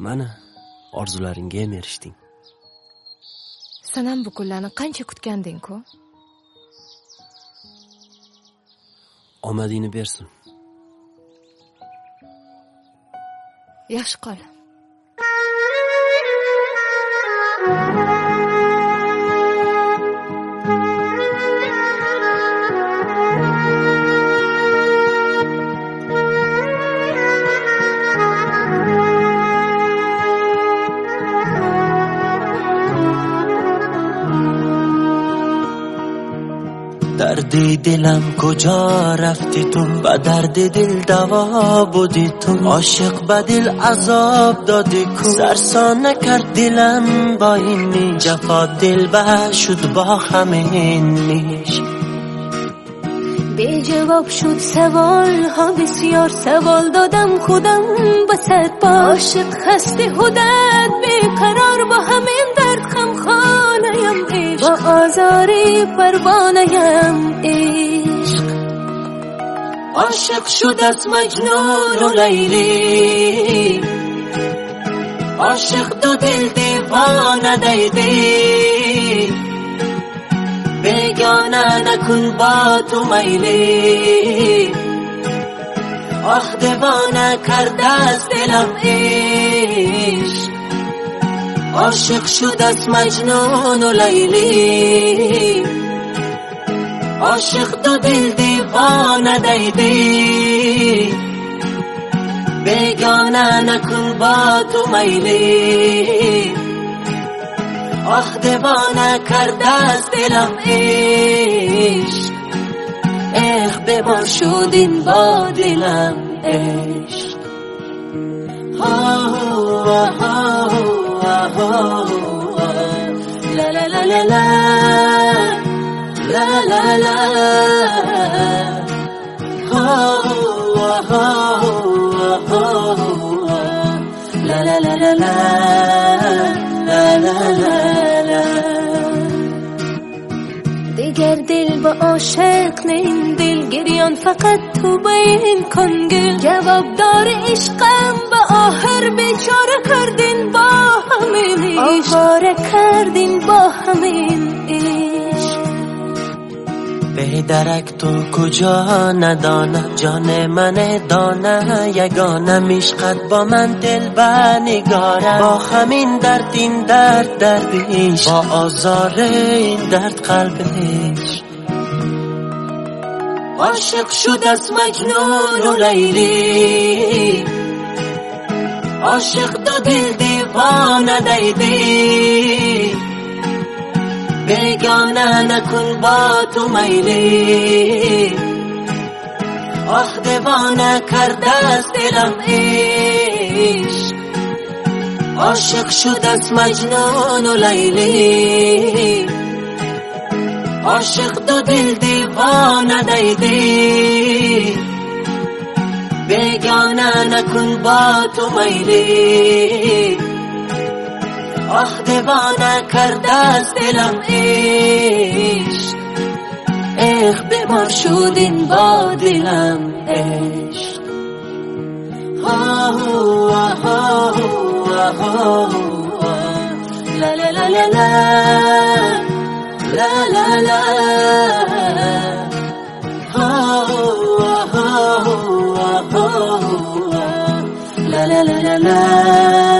Mana, orzularingga ham erishding. Sen ham bu kunlarni qancha kutganding-ku? Omadingni bersin. Yaxshi qol. دردی دلم کجا رفتی تو، با درد دل دوا بودی تو، عاشق به دل عذاب دادی کو، سرسانه کرد دلم با این نیش، جفا دل به شد با همین نیش. بی جواب شد سوال ها بسیار، سوال دادم خودم با صد بار، عاشق خسته خودت بیقرار، با همین درد خمخانه‌ام عشق، با آزاری پروانه‌ام عشق. عاشق شد از مجنون و لیلی، عاشق دو دل دیوانه دیدی، بیگانه نکن با تو میلی، آخ دیوانه کرده از دلم عشق. عاشق شد از مجنون و لیلی، عاشق دو دل دیوانه دیدی، بیگانه نکن با تو میلی، آخ دیوانه کرده از دلم عشق. بیمار شد این با دلم عشق. لا لا لا لا لا لا لا لا لا لا لا لا لا لا. دیگر دل با عاشق نه، این دل گریان فقط تو بین کن گل، جواب دار عشقم با آخر بیچاره کردین با همین عشق، آواره کردین با همین عشق. به درک تو کجا ندانم، جان من دانه یگانه، میشقد با من دل بنگارم، با همین درد این درد دردیش، با آزار این درد قلبش. عاشق شد از مجنون و لیلی، عاشق دو دل دیوانه دیدی، بیگانه نکن با تو میلی، آخ دیوانه کرده از دلم عشق. عاشق شد از مجنون و لیلی، عاشق دو دل دیوانه دیدی، بیگانه نکن با تو میلی، آخ دیوانه کرده از دلم عشق. بیمار شد این با دلم عشق. لا لا لا لا لا لا لا لا لا لا لا